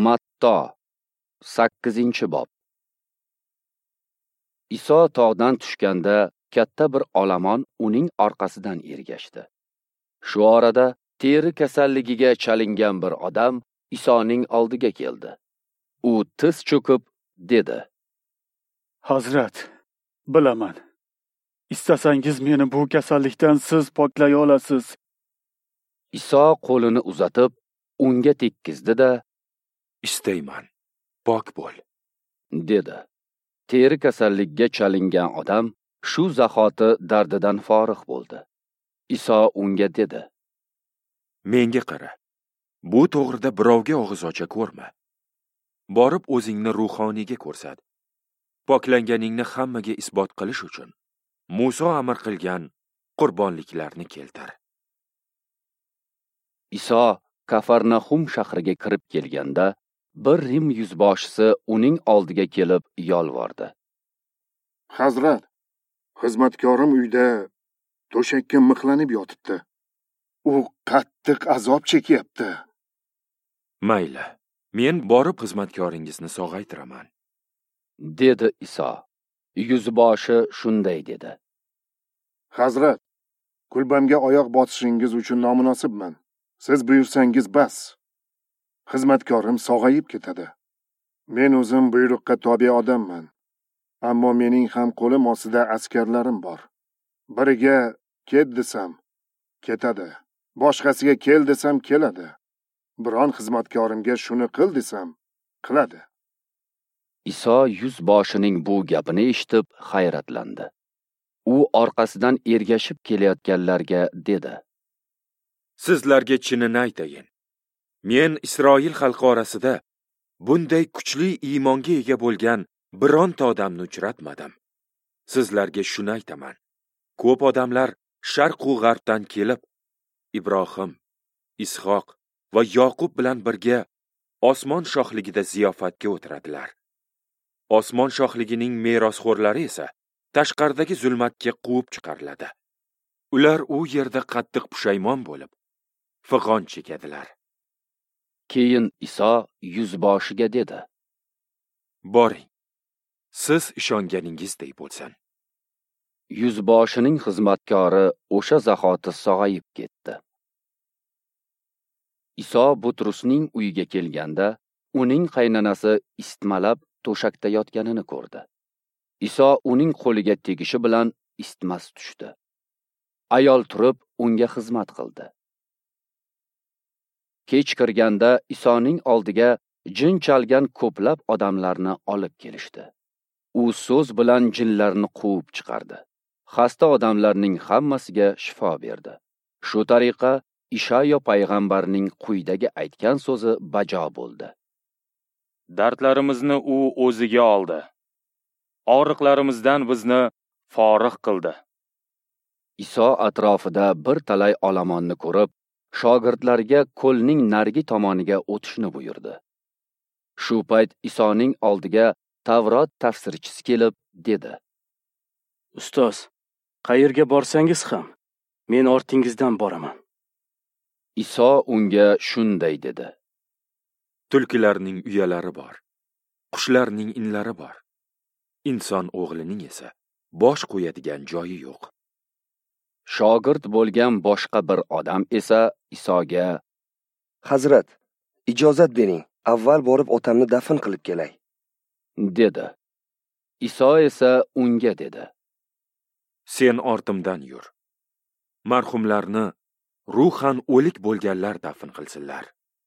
Matto 8-bob. Iso tog'dan tushganda katta bir olomon uning orqasidan ergashdi. Shu orada teri kasalligiga chalingan bir odam Isoning oldiga keldi. U tiz cho'kib dedi: Hazrat, bilaman. Istasangiz meni bu kasallikdan siz poklay olasiz. Iso qo'lini uzatib, unga tekkizdi-da, "Istayman, pok bo'l", dedi. Teri kasallikka chalingan odam shu zahoti dardidan forig' bo'ldi. Iso unga dedi: "Menga qara. Bu to'g'rida birovga og'iz ocha ko'rma. Borib o'zingni ruhoniyga ko'rsat. Poklanganingni hammaga isbot qilish uchun Muso amr qilgan qurbonliklarni keltir." Iso Kafarnaxum shahriga kirib kelganda, bir Rim yuzboshisi uning oldiga kelib yolvordi. Hazrat, xizmatkorim uyda to'shakka mixlanib yotibdi. U qattiq azob chekyapti. Mayli, men borib xizmatkoringizni sog'aytiraman, dedi Iso. Yuzboshi shunday dedi: Hazrat, kulbamga oyoq bosishingiz uchun nomunosibman. Siz buyursangiz bas. Xizmatkorim sog'ayib ketadi. Men o'zim buyruqqa tobe odamman. Ammo mening ham qo'lim ostida askarlarim bor. Biriga ket desam, ketadi. Boshqasiga kel desam, keladi. Biron xizmatkorimga shuni qil desam, qiladi. Iso yuzboshining bu gapini eshitib hayratlandi. U orqasidan ergashib kelayotganlarga dedi: Sizlarga chinini aytayin. Men Isroil xalqi orasida bunday kuchli iymonga ega bo'lgan bironta odamni uchratmadim. Sizlarga shuni aytaman. Ko'p odamlar sharq va g'arbdan kelib, Ibrohim, Ishoq va Yoqub bilan birga osmon shohligida ziyofatga o'tiradilar. Osmon shohligining merosxo'rlari esa tashqaridagi zulmatga quvib chiqariladi. Ular u yerda qattiq pushaymon bo'lib, fig'on chekadilar. Keyin Iso yuzboshiga dedi: Boring, siz ishonganingizdek bo'lsin. Yuzboshining xizmatkori o'sha zahoti sog'ayib ketdi. Iso Butrusning uyiga kelganda, uning qaynanasi istmalab to'shakda yotganini ko'rdi. Iso uning qo'liga tegishi bilan istmas tushdi. Ayol turib unga xizmat qildi. Kech kirganda Isoning oldiga jin chalgan ko'plab odamlarni olib kelishdi. U so'z bilan jinlarni quvib chiqardi. Xasta odamlarning hammasiga shifo berdi. Shu tariqa Ishoyo payg'ambarning quyidagi aytgan so'zi bajo bo'ldi: Dardlarimizni u o'ziga oldi. Og'riqlarimizdan bizni forig' qildi. Iso atrofida bir talay olomonni ko'rib, shogirdlariga ko'lning narigi tomoniga o'tishni buyurdi. Shu payt Isoning oldiga Tavrot tafsirchisi kelib dedi: Ustoz, qayerga borsangiz ham, men ortingizdan boraman. Iso unga shunday dedi: Tulkilarning uyalari bor, qushlarning inlari bor. Inson o'g'lining esa bosh qo'yadigan joyi yo'q. Shogird bo'lgan boshqa bir odam esa Isoga: Hazrat, ijozat bering, avval borib otamni dafn qilib kelay, dedi. Iso esa unga dedi: Sen ortimdan yur. Marhumlarni ruhan o'lik bo'lganlar dafn qilsinlar.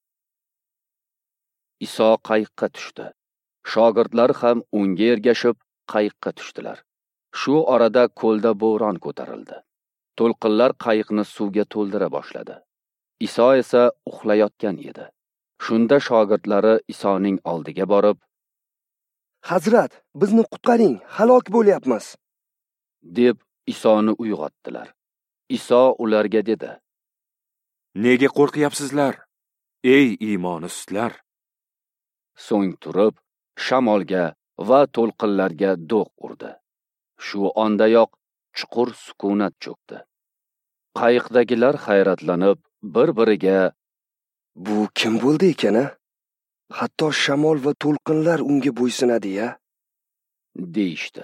Iso qayiqqa tushdi. Shogirdlar ham unga ergashib qayiqqa tushdilar. Shu orada ko'lda bo'ron ko'tarildi. To'lqinlar qayiqni suvga to'ldira boshladi. Iso esa uxlayotgan edi. Shunda shogirdlari Isoning oldiga borib: Hazrat, bizni qutqaring, halok bo'lyapmiz, deb Isoni uyg'otdilar. Iso ularga dedi: Nega qo'rqyapsizlar, ey iymoni sustlar? So'ng turib, shamolga va to'lqinlarga do'q urdi. Shu ondayoq chuqur sukunat cho'kdi. Qayiqdagilar hayratlanib, bir-biriga: bu kim bo'ldi ekan-a? Hatto shamol va to'lqinlar unga bo'ysunadi-ya. deyishdi.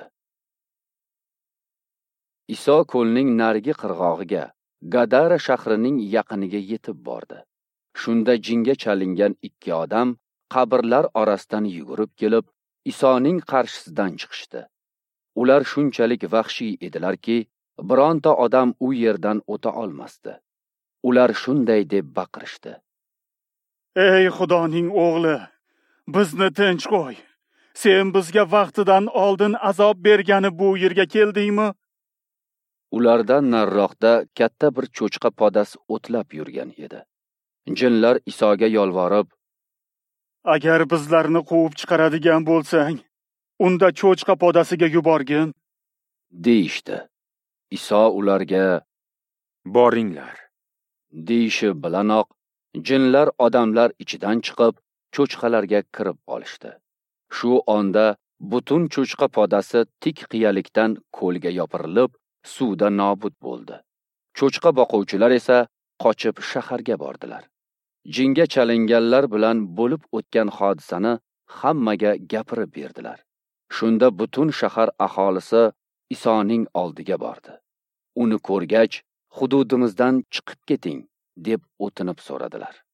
Iso ko'lning narigi qirg'og'iga, Gadara shahrining yaqiniga yetib bordi. Shunda jinga chalingan ikki odam qabrlar orasidan yugurib kelib, Isoning qarshisidan chiqishdi. Ular shunchalik vahshiy edilarki, bironta odam u yerdan o'ta olmasdi. Ular shunday deb baqirishdi: Ey Xudoning o'g'li, bizni tinch qo'y. Sen bizga vaqtidan oldin azob bergani bu yerga keldingmi? Ulardan nariroqda katta bir cho'chqa podasi o'tlab yurgan edi. Jinlar Isoga yolvorib: Agar bizlarni quvib chiqaradigan bo'lsang, unda cho'chqa podasiga yuborgin, deyishdi. Iso ularga Boringlar. deyishi bilanoq jinlar odamlar ichidan chiqib, cho'chqalarga kirib olishdi. Shu onda butun cho'chqa podasi tik qiyalikdan ko'lga yopirilib, suvda nobud bo'ldi. Cho'chqa boquvchilar esa qochib shaharga bordilar. Jinga chalinganlar bilan bo'lib o'tgan hodisani hammaga gapirib berdilar. Shunda butun shahar aholisi Isoning oldiga bordi. Uni ko'rgach, hududimizdan chiqib keting deb o'tinib so'radilar.